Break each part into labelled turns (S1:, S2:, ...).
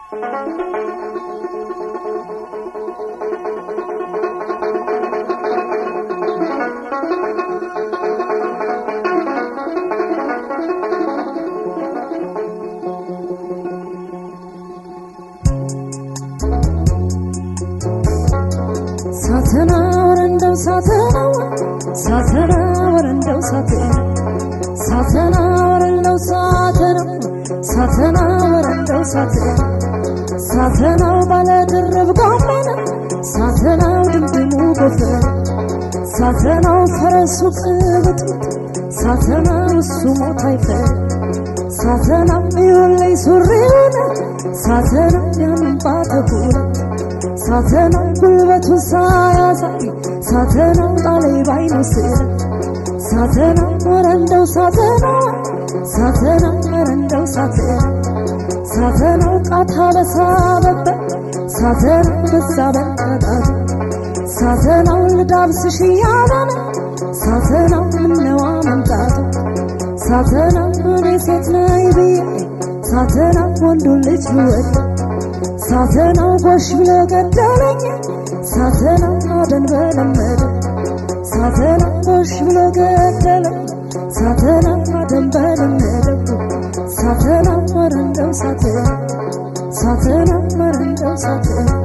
S1: ሳተናው ባለድርብ ጎመን ሳተናው ድምድሙ ጎፈር ሳተናው ፈረሱ ቅብጥ ሳተናው እሱ ሞት አይፈር ሳተናው ይወለይ ሱሪውን ሳተናው ያንባተኩል ሳተናው ጉልበቱ ሳያሳይ ሳተናው ጣለይ ባይመስል ሳተናው ወረንደው ሳተናው ሳተናው ወረንደው ሳተናው ቃታ በሳበበ ሳተናው በሳበቀጣት ሳተናው ልዳብስሽ ያለን ሳተናው ምነዋ መምጣት ሳተናው እኔ ሴት ነኝ ብዬ ሳተናው ወንዱ ልጅ ወድ ሳተናው ጎሽ ብሎ ገደለኝ ሳተናው አደን በለመደ ሳተናው ጎሽ ብሎ ገደለኝ ሳተናው አደን በለመደ ሳተናው ወረንደው ሳተናው ወረንደው ሳተናው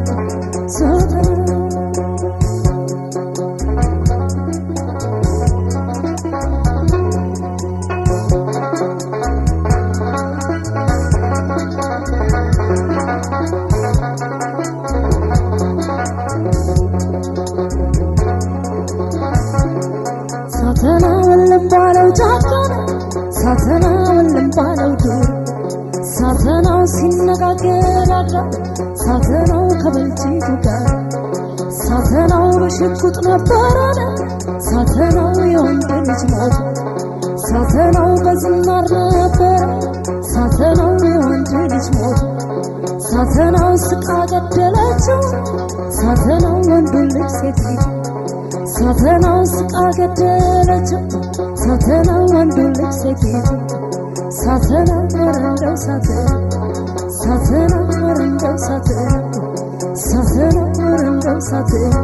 S1: ሳተናው ልምባለው ጫካን ሳተናው ልምባለው ዱር ሳተናው ሲነጋገር አድራ ሳተናው ከበልጅቱ ጋር ሳተናው በሽጉጥ ነበረ ሳተናው የወንድ ልጅ ሞት ሳተናው በዝናር ነበረ ሳተናው የወንድ ልጅ ሞት ሳተናው ስቃ ገደለችው ሳተናው ወንዱ ልጅ ሴት ልጅ ሳተናው ስቃ ገደለችው ሳተናው ወንዱ ልጅ ሴት ልጅ ሳተናው ወረንደው ሳተናው ወረንደው ሳተናው ወረንደው ሳተናው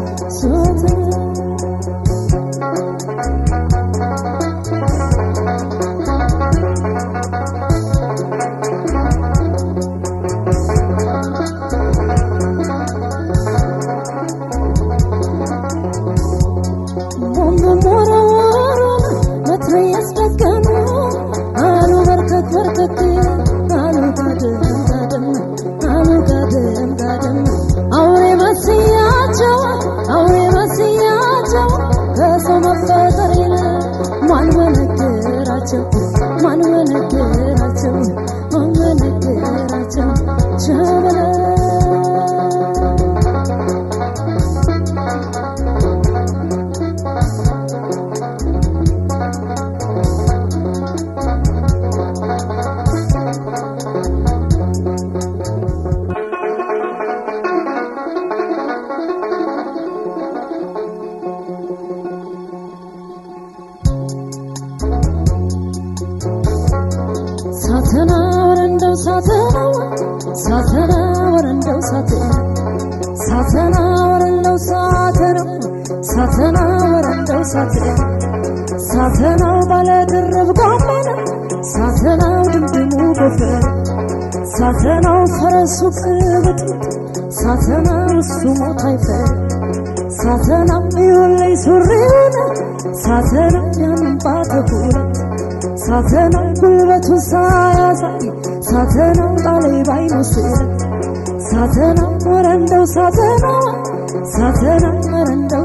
S1: ሳተናው ባለድርብ ጎመን ሳተናው ድምድሙ ጎፈር ሳተናው ፈረሱ ቅብጥ ሳተናው እሱ ሞት አይፈር ሳተናው ይወለይ ሱሪውን ሳተናው ያንባተኩል ሳተናው ጉልበቱ ሳያሳይ ሳተናው ጣለይ ባይመስል ሳተናው ወረንደው ሳተናው ወረንደው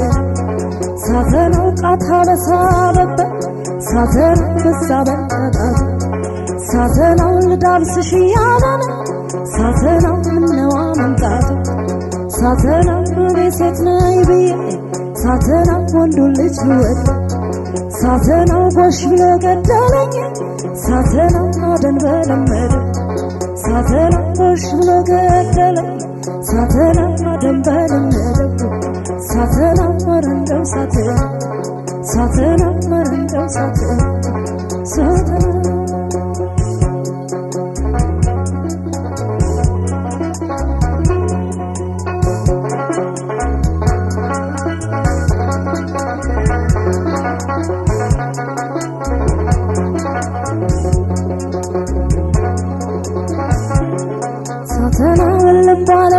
S1: ሳተናው ቃታ በሳበበ ሳተናው በሳበቀጣት ሳተናው ልዳብስሽ ያለን ሳተናው ምነዋ መምጣት ሳተናው እኔ ሴት ነኝ ብዬ ሳተናው ወንዱ ልጅ ወድ ሳተናው ጎሽ ብሎ ገደለኝ ሳተናው አደን በለመደ ሳተናው ጎሽ ብሎ ገደለኝ ሳተናው አደን በለመደ ሳተናው ወረንደው ሳተናው ወረንደው ሳተናው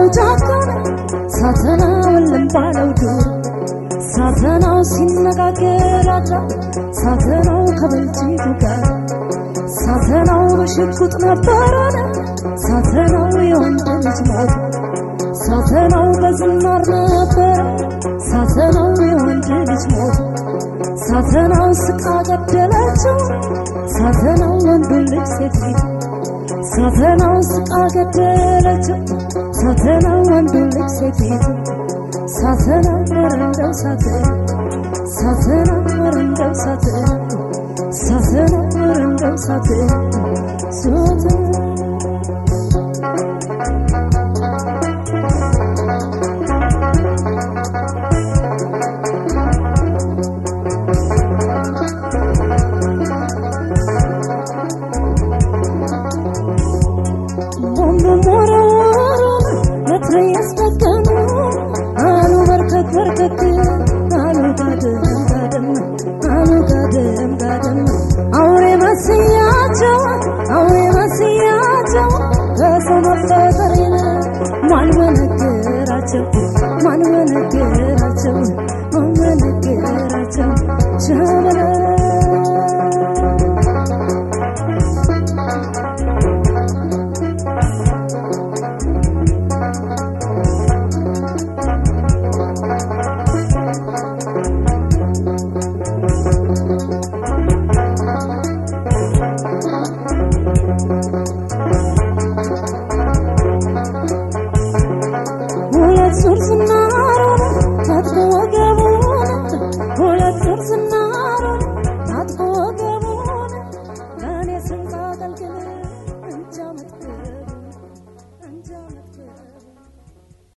S1: ጫካ ሳተናው ልምባለው ዱር ሳተናው ሲነጋገር አድራ ሳተናው ከበልጅቱ ጋር ሳተናው በሽጉጥ ነበረን ሳተናው የወንድ ልጅ ሞት ሳተናው በዝናር ነበር ሳተናው የወንድ ልጅ ሞት ሳተናው ስቃ ገደለችው ሳተናው ወንድ ልጅ ሴት ልጅ ሳተናው ስቃ ገደለችው ሳተናው ወንድ ልጅ ሴት ልጅ ሳተናው ወረንደው ሳተናው ሳተናው ወረንደው ሳተናው ሳተናው ወረንደው ሳተናው ሳተናው ማን በነገራቸው ማን